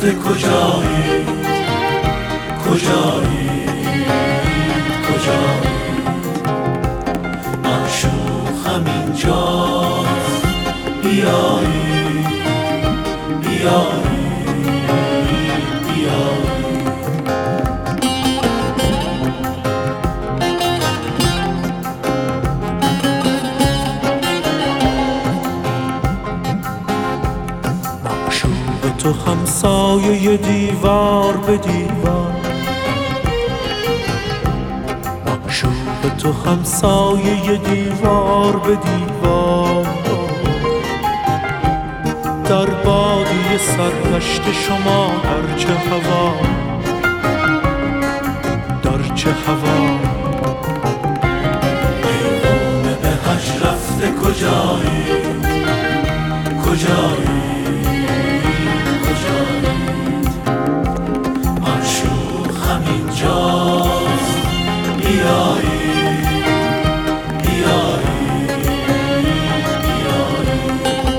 رفته کجایی کجایی کجایی معشوق همینجاست بیایی بیایی بیایی تو همسایه دیوار به دیوار معشوق تو همسایه دیوار به دیوار در بادی سرگشت شما در چه هوا در چه هوا پیغام به هجر رفته کجایی کجایی همینجاست بیایی بیایی بیایی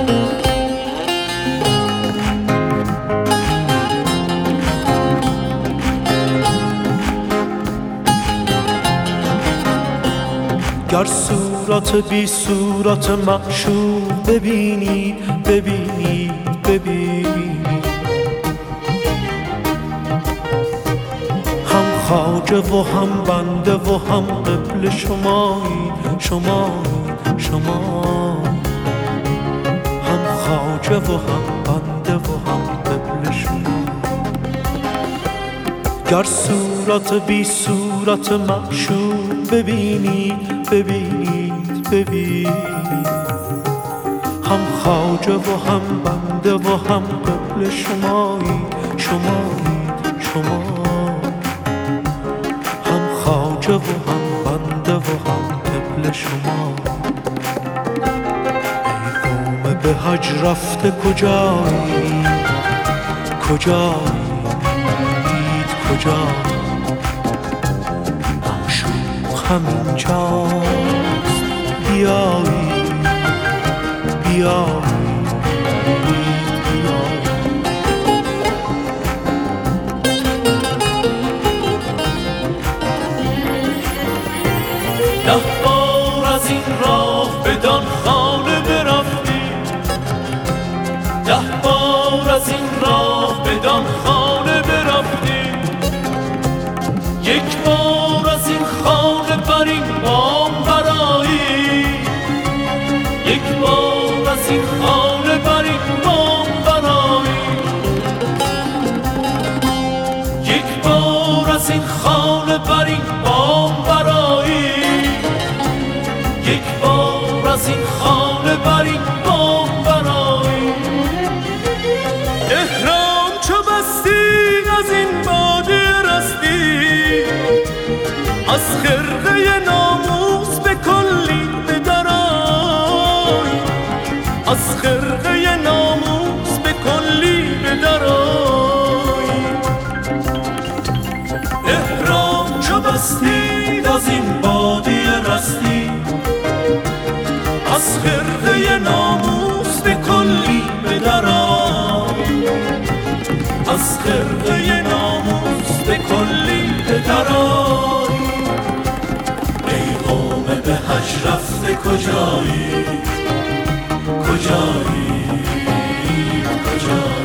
گر صورت بی صورت معشوق ببینید ببینید ببینید خواجه و هم بنده و هم قبل شمایی شمایی شما هم خواجه و هم بنده و هم قبل شما گر صورت بی صورت معشوق ببینید ببینید ببینید هم خواجه و هم بنده و هم قبل شمایی شمایی شما خواجه و هم بنده و هم قبل شما پیغام به هجر رفته کجایی کجایی کجایی معشوق همینجاست بیایی بیایی ده بار از این راه بدان خانه برفتی ده بار از این راه بدان خانه برفتی یک بار از این خانه بر این بام برایی یک بار از این خانه بر این بام برایی یک بار از این خانه بر این بام برایی یک بار از این خانه بر این بام برایی احرام چو بستی از این باده رستی از خرقه ناموس به کلی بدرای از خرقه ناموس به کلی بدرای احرام چو بستی از این باده رستی از خرقه ناموس به کلی بدرای از خرقه ناموس به کلی بدرای پیغام به هجر رفته کجایی کجایی کجایی